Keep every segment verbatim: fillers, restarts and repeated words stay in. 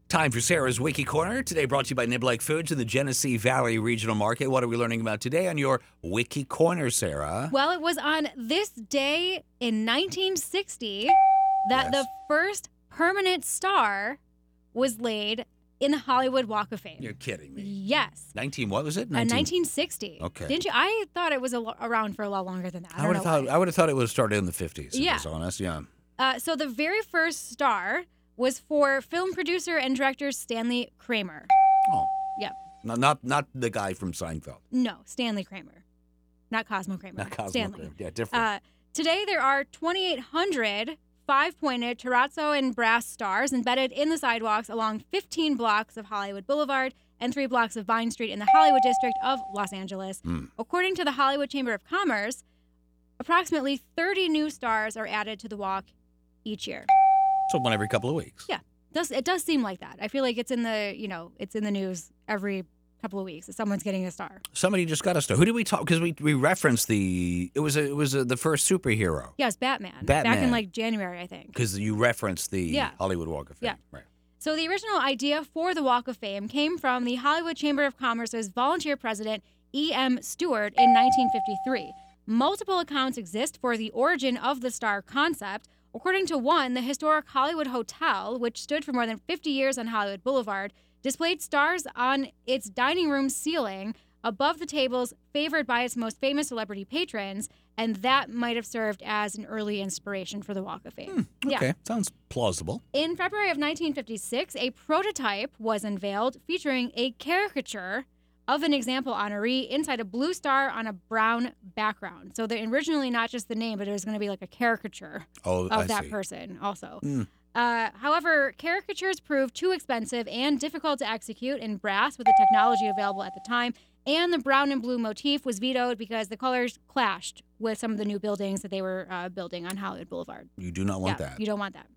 Time for Sarah's Wiki Corner. Today brought to you by Niblack Foods in the Genesee Valley Regional Market. What are we learning about today on your Wiki Corner, Sarah? Well, it was on this day in nineteen sixty that Yes. the first permanent star was laid in the Hollywood Walk of Fame. You're kidding me. Yes. nineteen, what was it? Uh, nineteen sixty. Okay. Didn't you? I thought it was a lo- around for a lot longer than that. I, I would don't have know thought why. I would have thought it would have started in the fifties. Yeah. To be honest, yeah. Uh, so the very first star was for film producer and director Stanley Kramer. Oh. Yep. Not not not the guy from Seinfeld. No, Stanley Kramer. Not Cosmo Kramer. Not Cosmo Stanley. Kramer. Yeah, different. Uh, today, there are twenty-eight hundred five-pointed terrazzo and brass stars embedded in the sidewalks along fifteen blocks of Hollywood Boulevard and three blocks of Vine Street in the Hollywood district of Los Angeles. Mm. According to the Hollywood Chamber of Commerce, approximately thirty new stars are added to the walk each year. So one every couple of weeks. Yeah, does it does seem like that. I feel like it's in the you know it's in the news every couple of weeks that someone's getting a star. Somebody just got a star. Who did we talk? Because we we referenced the it was a, it was a, the first superhero. Yes, Batman. Batman. Back in like January, I think. Because you referenced the Yeah. Hollywood Walk of Fame. Yeah. Right. So the original idea for the Walk of Fame came from the Hollywood Chamber of Commerce's volunteer president, E M. Stewart, in nineteen fifty-three. Multiple accounts exist for the origin of the star concept. According to one, the historic Hollywood Hotel, which stood for more than fifty years on Hollywood Boulevard, displayed stars on its dining room ceiling above the tables favored by its most famous celebrity patrons, and that might have served as an early inspiration for the Walk of Fame. Okay. Yeah. Sounds plausible. In February of nineteen fifty-six, a prototype was unveiled featuring a caricature of an example honoree inside a blue star on a brown background. So they're originally not just the name, but it was going to be like a caricature Oh, of I that see. person also. Mm. Uh, however, caricatures proved too expensive and difficult to execute in brass with the technology available at the time, and the brown and blue motif was vetoed because the colors clashed with some of the new buildings that they were uh, building on Hollywood Boulevard. You do not want yeah, that. You don't want that.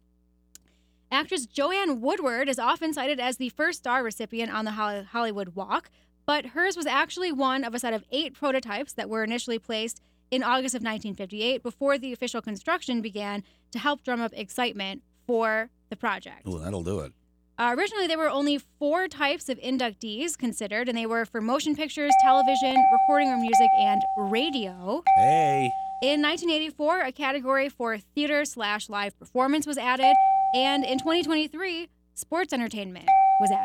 Actress Joanne Woodward is often cited as the first star recipient on the Hol- Hollywood Walk, but hers was actually one of a set of eight prototypes that were initially placed in August of nineteen fifty-eight before the official construction began to help drum up excitement for the project. Oh, that'll do it. Uh, originally, there were only four types of inductees considered, and they were for motion pictures, television, recording or music, and radio. Hey. In nineteen eighty-four, a category for theater slash live performance was added, and in twenty twenty-three, sports entertainment was added.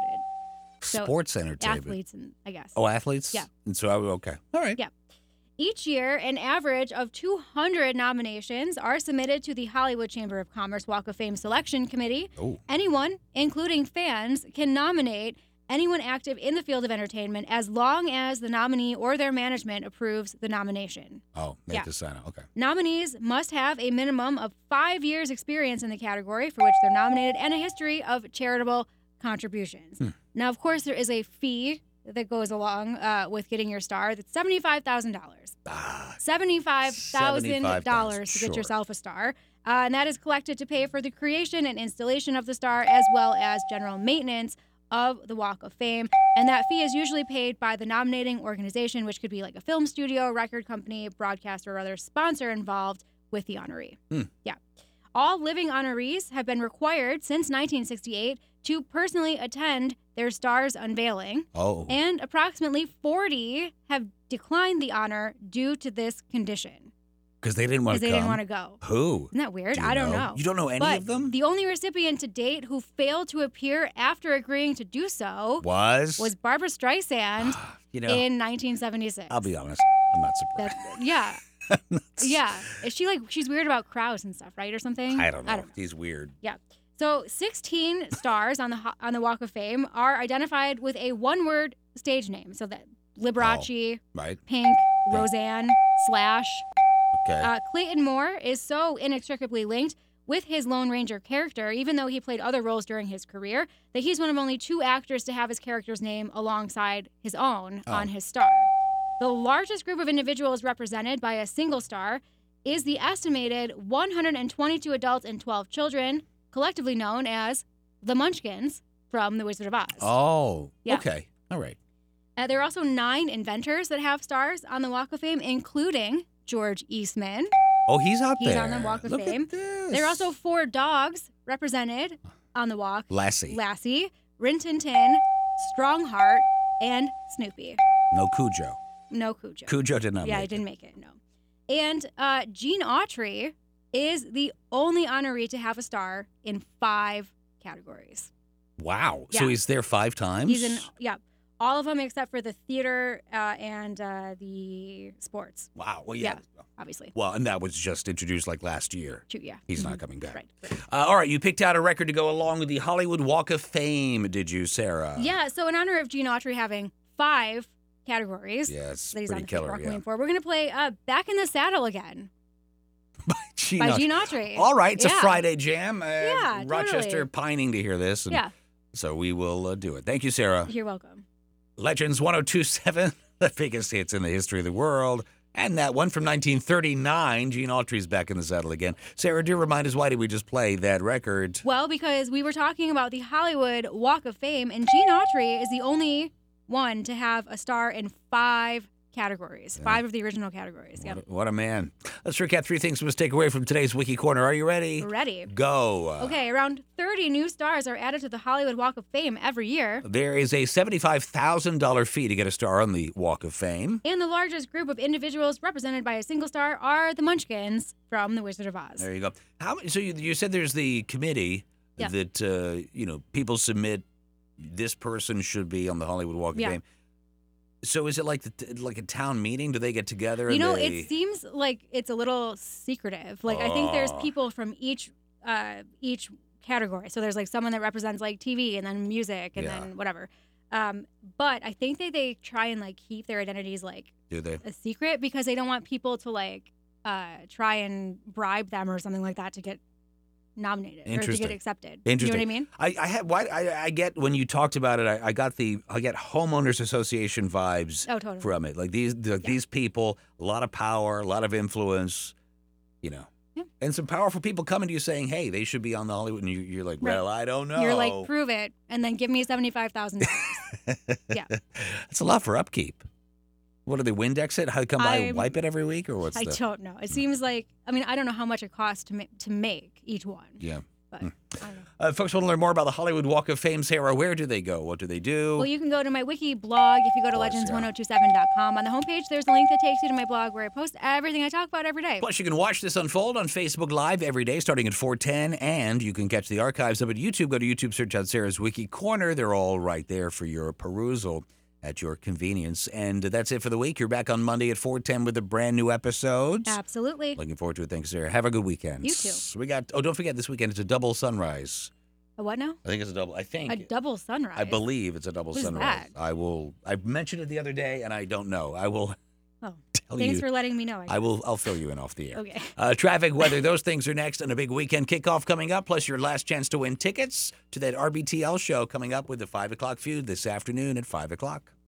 So Sports entertainment. athletes, and I guess. Oh, athletes? Yeah. And so, I okay. All right. Yeah. Each year, an average of two hundred nominations are submitted to the Hollywood Chamber of Commerce Walk of Fame Selection Committee. Oh. Anyone, including fans, can nominate anyone active in the field of entertainment as long as the nominee or their management approves the nomination. Oh, make Yeah. the sign out. Okay. Nominees must have a minimum of five years' experience in the category for which they're nominated and a history of charitable contributions. Hmm. Now, of course, there is a fee that goes along uh, with getting your star. That's seventy-five thousand dollars. Ah, seventy-five thousand dollars to sure. get yourself a star. Uh, and that is collected to pay for the creation and installation of the star as well as general maintenance of the Walk of Fame. And that fee is usually paid by the nominating organization, which could be like a film studio, record company, broadcaster, or other sponsor involved with the honoree. Hmm. Yeah. All living honorees have been required since nineteen sixty-eight to personally attend their star's unveiling, Oh. and approximately forty have declined the honor due to this condition Because they didn't want because to they come. didn't want to go. Who? Isn't that weird? Do you I don't know. You don't know any but of them? The only recipient to date who failed to appear after agreeing to do so Was? was Barbara Streisand you know, in nineteen seventy-six. I'll be honest. I'm not surprised. That's, yeah. Yeah. Is she like, she's weird about crowds and stuff, right? Or something? I don't know. I don't know. He's weird. Yeah. So sixteen stars on the ho- on the Walk of Fame are identified with a one-word stage name. So that Liberace, Right? Pink, Yeah. Roseanne, Slash. Okay. Uh, Clayton Moore is so inextricably linked with his Lone Ranger character, even though he played other roles during his career, that he's one of only two actors to have his character's name alongside his own Oh. on his star. The largest group of individuals represented by a single star is the estimated one hundred twenty-two adults and twelve children, collectively known as the Munchkins from The Wizard of Oz. oh. Yeah. Okay. All right. Uh, there are also nine inventors that have stars on the Walk of Fame, including George Eastman. Oh, he's out He's there. on the Walk of Look Fame. At this. There are also four dogs represented on the walk. Lassie. Lassie, Rin Tin Tin, Strongheart, and Snoopy. No Cujo. No Cujo. Cujo did not Yeah, make he didn't it. make it, no. And uh, Gene Autry is the only honoree to have a star in five categories. Wow. Yeah. So he's there five times? He's in, yeah, all of them except for the theater uh, and uh, the sports, Wow. Well, yeah. Yeah. obviously. Well, and that was just introduced like last year. True, yeah. He's Mhm. not coming back. Right. right. Uh, all right. You picked out a record to go along with the Hollywood Walk of Fame, did you, Sarah? Yeah, so in honor of Gene Autry having five categories Yeah, it's that he's pretty on the killer, Walk of yeah. Fame for, we're going to play uh, Back in the Saddle again Gene by Autry. Gene Autry. All right. It's Yeah. a Friday jam. Uh, Yeah, Rochester totally. pining to hear this. And Yeah, So we will uh, do it. Thank you, Sarah. you're welcome. Legends one oh two point seven, the biggest hits in the history of the world. And that one from nineteen thirty-nine, Gene Autry's back in the saddle again. Sarah, do remind us, why did we just play that record? Well, because we were talking about the Hollywood Walk of Fame, and Gene Autry is the only one to have a star in five categories, Yeah. five of the original categories. What, Yep. a, what a man. Let's recap three things we must take away from today's Wiki Corner. Are you ready? Ready. Go. Okay, around thirty new stars are added to the Hollywood Walk of Fame every year. There is a seventy-five thousand dollars fee to get a star on the Walk of Fame. And the largest group of individuals represented by a single star are the Munchkins from The Wizard of Oz. There you go. How? So you, you said there's the committee Yeah. that, uh, you know, people submit, this person should be on the Hollywood Walk of Yeah. Fame. So is it like the, like a town meeting? Do they get together? You and know, they... it seems like it's a little secretive. Like I think there's Oh. people from each uh, each category. So there's like someone that represents like T V and then music and Yeah. then whatever. Um, but I think that they try and like keep their identities like Do they? a secret because they don't want people to like uh, try and bribe them or something like that to get nominated or to Interesting. get accepted. Interesting. You know what I mean? I, I had why I, I get when you talked about it. I, I got the I get homeowners association vibes Oh, totally. from it. Like these the, these people, a lot of power, a lot of influence, you know, Yeah. and some powerful people coming to you saying, "Hey, they should be on the Hollywood." And you, you're like, Right. "Well, I don't know." You're like, prove it, and then give me seventy five thousand dollars. Yeah. That's a lot for upkeep. What do they Windex it? How come by I'm- wipe it every week or what's I the? don't know. It seems like I mean I don't know how much it costs to ma- to make each one, Yeah. but Hmm. I don't know. Uh, folks want to learn more about the Hollywood Walk of Fame, Sarah. Where do they go? What do they do? Well, you can go to my wiki blog if you go to Of course, legends yeah. ten twenty-seven dot com. On the homepage, there's a link that takes you to my blog where I post everything I talk about every day. Plus, you can watch this unfold on Facebook Live every day starting at four ten, and you can catch the archives up at YouTube. Go to YouTube, search out Sarah's Wiki Corner. They're all right there for your perusal at your convenience. And that's it for the week. You're back on Monday at four ten with a brand new episode. Absolutely. Looking forward to it. Thanks, Sarah. Have a good weekend. You too. We got, oh, don't forget this weekend, it's a double sunrise. A what now? I think it's a double, I think. A double sunrise. I believe it's a double What is sunrise. that? I will, I mentioned it the other day, and I don't know. I will Oh, tell thanks you. for letting me know. I will, I'll fill you in off the air. Okay. Uh, traffic, weather, those things are next, and a big weekend kickoff coming up, plus your last chance to win tickets to that R B T L show coming up with the five o'clock feud this afternoon at five o'clock.